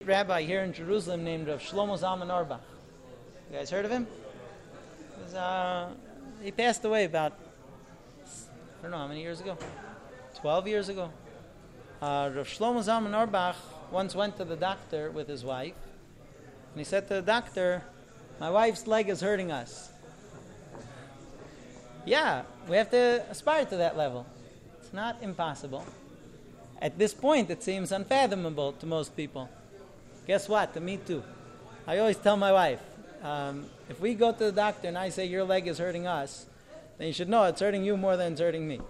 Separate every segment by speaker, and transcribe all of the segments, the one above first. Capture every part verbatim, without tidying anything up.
Speaker 1: rabbi here in Jerusalem named Rav Shlomo Zalman Auerbach. You guys heard of him? He, was, uh, he passed away about, I don't know how many years ago, twelve years ago. Uh, Rav Shlomo Zalman Auerbach once went to the doctor with his wife, and he said to the doctor, "My wife's leg is hurting us." Yeah, we have to aspire to that level. It's not impossible. At this point, it seems unfathomable to most people. Guess what? To me too. I always tell my wife, um, if we go to the doctor and I say your leg is hurting us, then you should know it's hurting you more than it's hurting me.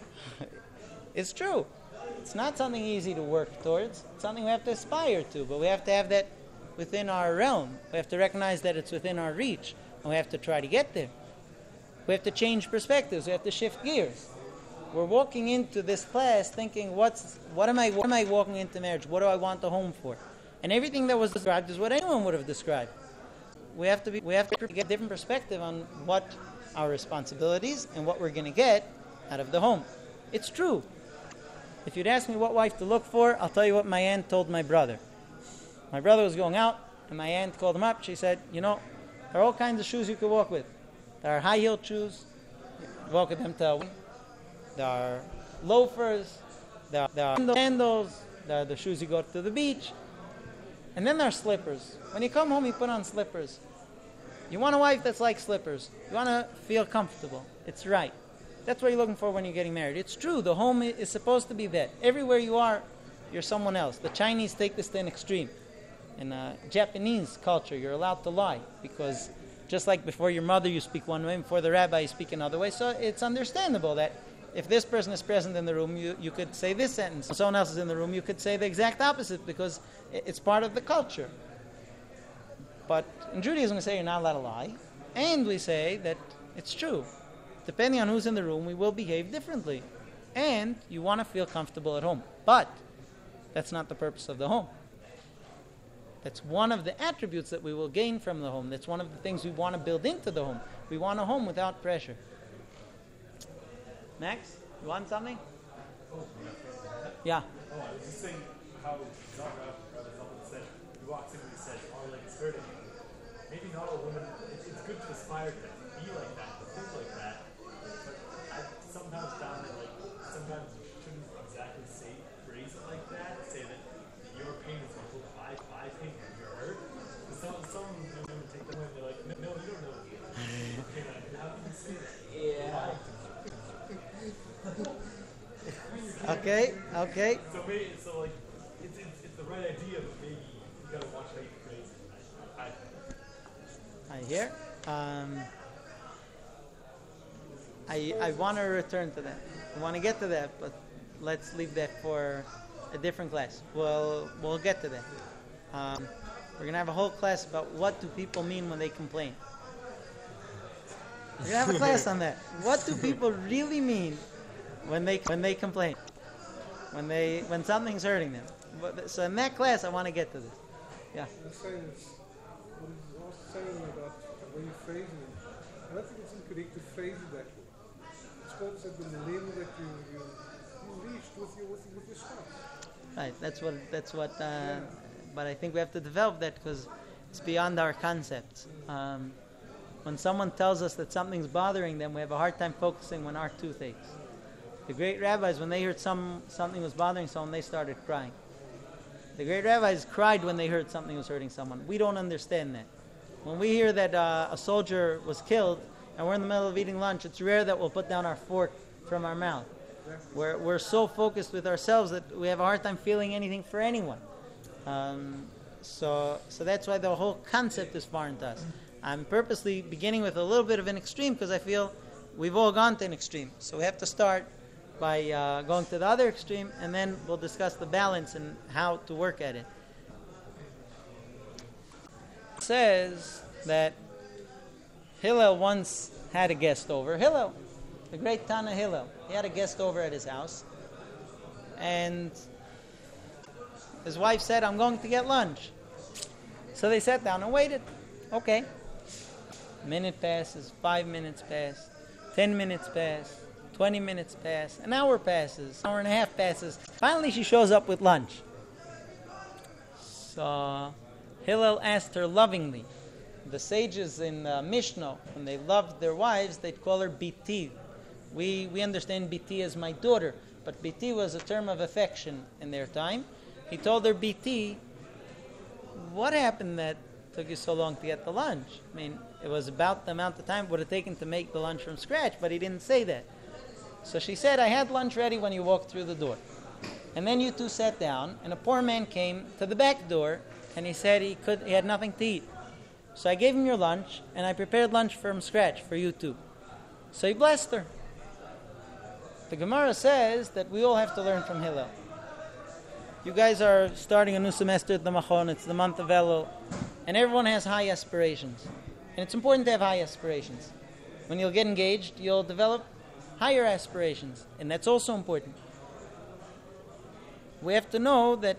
Speaker 1: It's true. It's not something easy to work towards. It's something we have to aspire to, but we have to have that within our realm. We have to recognize that it's within our reach, and we have to try to get there. We have to change perspectives. We have to shift gears. We're walking into this class thinking, what's, what am I, what am I walking into marriage? What do I want the home for? And everything that was described is what anyone would have described. We have to be, we have to get a different perspective on what our responsibilities and what we're going to get out of the home. It's true. If you'd ask me what wife to look for, I'll tell you what my aunt told my brother. My brother was going out, and my aunt called him up. She said, you know, there are all kinds of shoes you could walk with. There are high-heeled shoes. You walk with them to... There are loafers. There are, there are sandals. There are the shoes you go to the beach. And then there are slippers. When you come home, you put on slippers. You want a wife that's like slippers. You want to feel comfortable. It's right. That's what you're looking for when you're getting married. It's true. The home is supposed to be that. Everywhere you are, you're someone else. The Chinese take this to an extreme. In uh, Japanese culture, you're allowed to lie because just like before your mother, you speak one way, and before the rabbi, you speak another way. So it's understandable that if this person is present in the room, you, you could say this sentence. If someone else is in the room, you could say the exact opposite because it's part of the culture. But in Judaism, we say you're not allowed to lie. And we say that it's true. Depending on who's in the room, we will behave differently. And you want to feel comfortable at home. But that's not the purpose of the home. That's one of the attributes that we will gain from the home. That's one of the things we want to build into the home. We want a home without pressure. Max, you want something? Yeah.
Speaker 2: Oh, I was just saying how Rabbi Zalman said, he walks in and he says, our leg is hurting. Maybe not all women, it's, it's good to aspire to be like that, to think like that. But I sometimes found that like, sometimes you shouldn't exactly say, phrase it like that, say that your pain is equal to my, my pain when you're hurt. Because some, some women take the way and they're like, no, no, you don't know. Okay, like, how can you say that?
Speaker 1: Yeah. Okay, okay.
Speaker 2: So maybe, so like, it's, it's, it's the right idea, but maybe you gotta watch how you phrase it. I, I,
Speaker 1: I hear. Um, I I want to return to that. I want to get to that, but let's leave that for a different class. We'll we'll get to that. Um, we're gonna have a whole class about what do people mean when they complain. We're gonna have a class on that. What do people really mean when they when they complain? When they when something's hurting them. So in that class, I want to get to this. Yeah.
Speaker 3: The saying is, what is also saying about when you're phrasing it, I don't think it's incorrect to phrase it that way. It's called that the level that you you, you reached with your with, with your spouse.
Speaker 1: Right. That's what that's what. Uh, yeah. But I think we have to develop that because it's beyond our concepts. Um, when someone tells us that something's bothering them, we have a hard time focusing on our tooth aches. The great rabbis, when they heard some something was bothering someone, they started crying. The great rabbis cried when they heard something was hurting someone. We don't understand that. When we hear that uh, a soldier was killed and we're in the middle of eating lunch, it's rare that we'll put down our fork from our mouth. We're, we're so focused with ourselves that we have a hard time feeling anything for anyone. Um, so, so that's why the whole concept is foreign to us. I'm purposely beginning with a little bit of an extreme because I feel we've all gone to an extreme. So we have to start by uh, going to the other extreme, and then we'll discuss the balance and how to work at it. It says that Hillel once had a guest over. Hillel, the great Tana Hillel, he had a guest over at his house, and his wife said, I'm going to get lunch. So they sat down and waited. Okay. Minute passes, five minutes pass, ten minutes pass, twenty minutes pass, an hour passes, an hour and a half passes. Finally, she shows up with lunch. So Hillel asked her lovingly. The sages in uh, Mishnah, when they loved their wives, they'd call her Biti. We we understand Biti as my daughter, but Biti was a term of affection in their time. He told her, Biti, what happened that took you so long to get the lunch? I mean, it was about the amount of time it would have taken to make the lunch from scratch, but he didn't say that. So she said, I had lunch ready when you walked through the door. And then you two sat down, and a poor man came to the back door, and he said he could he had nothing to eat. So I gave him your lunch, and I prepared lunch from scratch for you two. So he blessed her. The Gemara says that we all have to learn from Hillel. You guys are starting a new semester at the Machon. It's the month of Elul, and everyone has high aspirations. And it's important to have high aspirations. When you'll get engaged, you'll develop higher aspirations, and that's also important. We have to know that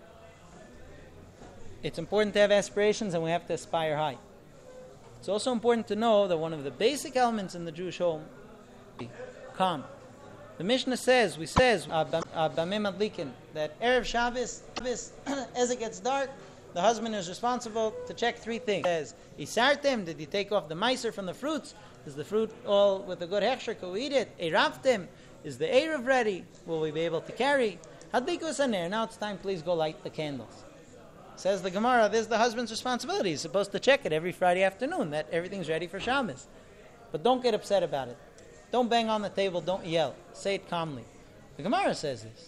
Speaker 1: it's important to have aspirations, and we have to aspire high. It's also important to know that one of the basic elements in the Jewish home is calm. The Mishnah says, we says, Bamim Adlikin, that Erev Shabbos, as it gets dark, the husband is responsible to check three things. It says, Isartem, did you take off the meiser from the fruits? Is the fruit all with a good hechsher? Can we eat it? Eravtem, is the Erev ready? Will we be able to carry? Hadlikus aner, now it's time, please go light the candles. Says the Gemara, this is the husband's responsibility. He's supposed to check it every Friday afternoon, that everything's ready for Shabbos. But don't get upset about it. Don't bang on the table, don't yell. Say it calmly. The Gemara says this.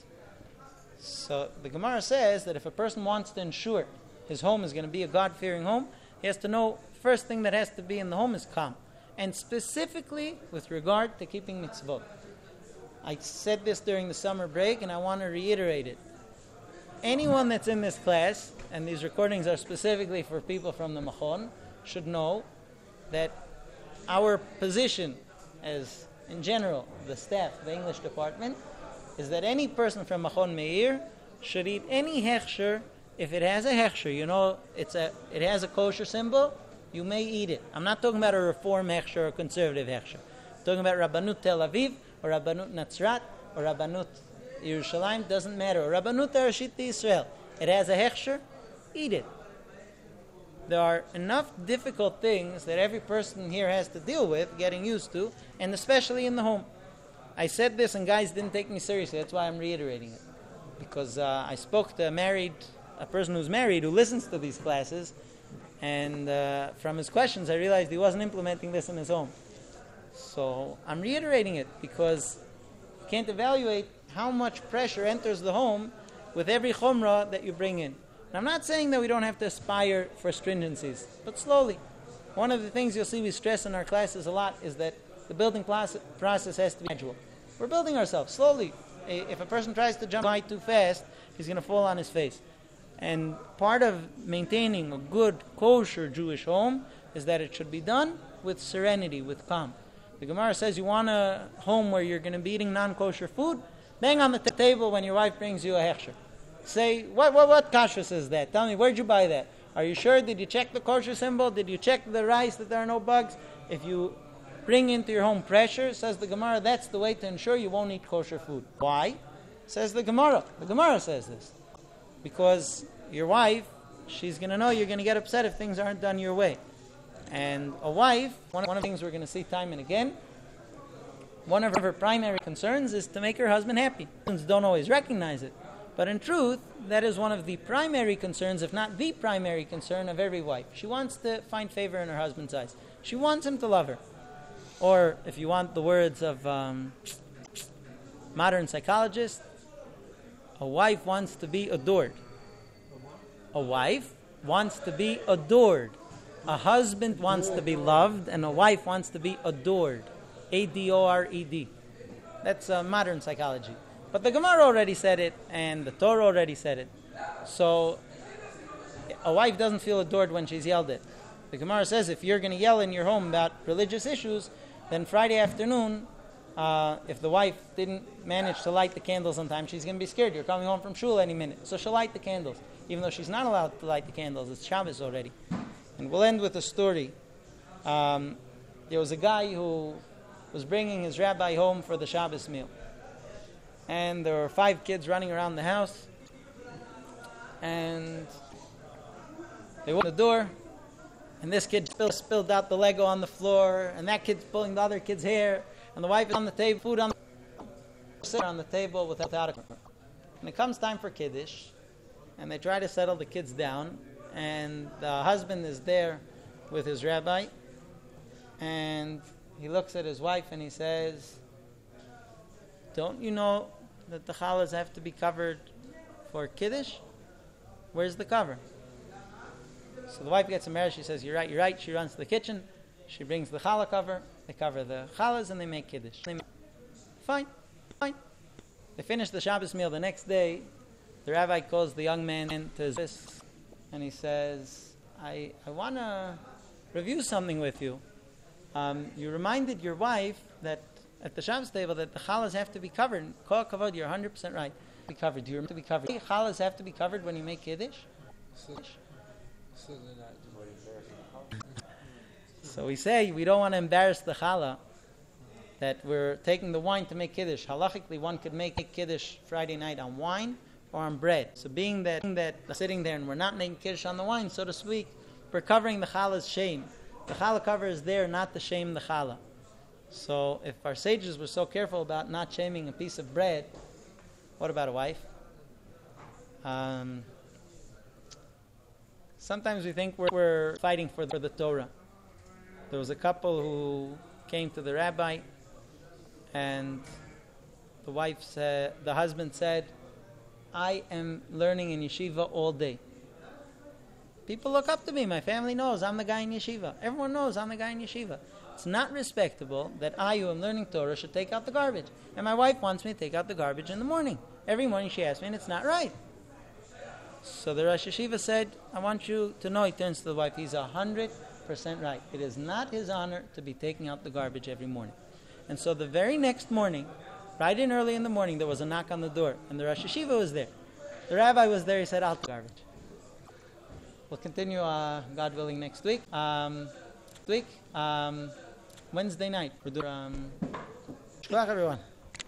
Speaker 1: So the Gemara says that if a person wants to ensure his home is going to be a God-fearing home, he has to know first thing that has to be in the home is calm. And specifically with regard to keeping mitzvot. I said this during the summer break, and I want to reiterate it. Anyone that's in this class, and these recordings are specifically for people from the Machon, should know that our position as, in general, the staff, the English department, is that any person from Machon Meir should eat any hechsher if it has a hechsher. You know, it's a it has a kosher symbol, you may eat it. I'm not talking about a reform hechsher or a conservative hechsher. I'm talking about Rabbanut Tel Aviv, or Rabbanut Natzrat, or Rabbanut Yerushalayim, doesn't matter. Or Rabbanut Arashit Yisrael. It has a hechsher, eat it. There are enough difficult things that every person here has to deal with, getting used to, and especially in the home. I said this and guys didn't take me seriously, that's why I'm reiterating it. Because uh, I spoke to a married, a person who's married who listens to these classes, and uh, from his questions I realized he wasn't implementing this in his home. So I'm reiterating it because you can't evaluate how much pressure enters the home with every chumrah that you bring in. And I'm not saying that we don't have to aspire for stringencies, but slowly. One of the things you'll see we stress in our classes a lot is that the building process has to be gradual. We're building ourselves slowly. If a person tries to jump high too fast, he's going to fall on his face. And part of maintaining a good, kosher Jewish home is that it should be done with serenity, with calm. The Gemara says you want a home where you're going to be eating non-kosher food, bang on the t- table when your wife brings you a hechsher. Say, what what what kashrus is that? Tell me, where'd you buy that? Are you sure? Did you check the kosher symbol? Did you check the rice that there are no bugs? If you bring into your home pressure, says the Gemara, that's the way to ensure you won't eat kosher food. Why? Says the Gemara. The Gemara says this. Because your wife, she's going to know you're going to get upset if things aren't done your way. And a wife, one of the things we're going to see time and again, one of her primary concerns is to make her husband happy. Husbands don't always recognize it. But in truth, that is one of the primary concerns, if not the primary concern of every wife. She wants to find favor in her husband's eyes. She wants him to love her. Or, if you want the words of um, modern psychologists, a wife wants to be adored. A wife wants to be adored. A husband wants to be loved, and a wife wants to be adored. A D O R E D. That's uh, modern psychology. But the Gemara already said it, and the Torah already said it. So, a wife doesn't feel adored when she's yelled at. The Gemara says if you're going to yell in your home about religious issues, then Friday afternoon, uh, if the wife didn't manage to light the candles on time, she's going to be scared. You're coming home from shul any minute. So she'll light the candles. Even though she's not allowed to light the candles, it's Shabbos already. And we'll end with a story. Um, there was a guy who was bringing his rabbi home for the Shabbos meal. And there were five kids running around the house. And They open the door, and this kid spilled, spilled out the Lego on the floor, and that kid's pulling the other kid's hair, and the wife is on the table, food on the, on the table without a cover. And it comes time for Kiddush, and they try to settle the kids down, and the husband is there with his rabbi, and he looks at his wife and he says, don't you know that the challahs have to be covered for Kiddush? Where's the cover? So the wife gets embarrassed. She says, you're right, you're right. She runs to the kitchen. She brings the challah cover. They cover the challahs and they make Kiddush. They make, fine, fine. They finish the Shabbos meal the next day. The rabbi calls the young man into his office and he says, I, I want to review something with you. Um, you reminded your wife that at the Shabbos table that the challahs have to be covered. Kol kavod, you're one hundred percent right. Be covered. Do you remember to be covered? Challahs have to be covered when you make Kiddush?
Speaker 4: So, so they're not
Speaker 1: So we say we don't want to embarrass the challah that we're taking the wine to make Kiddush. Halachically, one could make Kiddush Friday night on wine or on bread. So being that, being that we're sitting there and we're not making Kiddush on the wine, so to speak, we're covering the challah's shame. The challah cover is there not to shame the challah. So if our sages were so careful about not shaming a piece of bread, what about a wife? Um, sometimes we think we're, we're fighting for the, for the Torah. There was a couple who came to the rabbi, and the wife said, the husband said, I am learning in yeshiva all day. People look up to me. My family knows I'm the guy in yeshiva. Everyone knows I'm the guy in yeshiva. It's not respectable that I, who am learning Torah, should take out the garbage. And my wife wants me to take out the garbage in the morning. Every morning she asks me, and it's not right. So the Rosh Yeshiva said, I want you to know, he turns to the wife, he's one hundred percent right. It is not his honor to be taking out the garbage every morning. And so the very next morning, right in early in the morning, there was a knock on the door, and the Rosh Yeshiva was there. The rabbi was there, he said, I'll take the garbage. We'll continue, uh, God willing, next week. Um, week, um, Wednesday night. We're doing, um, shkoyach everyone.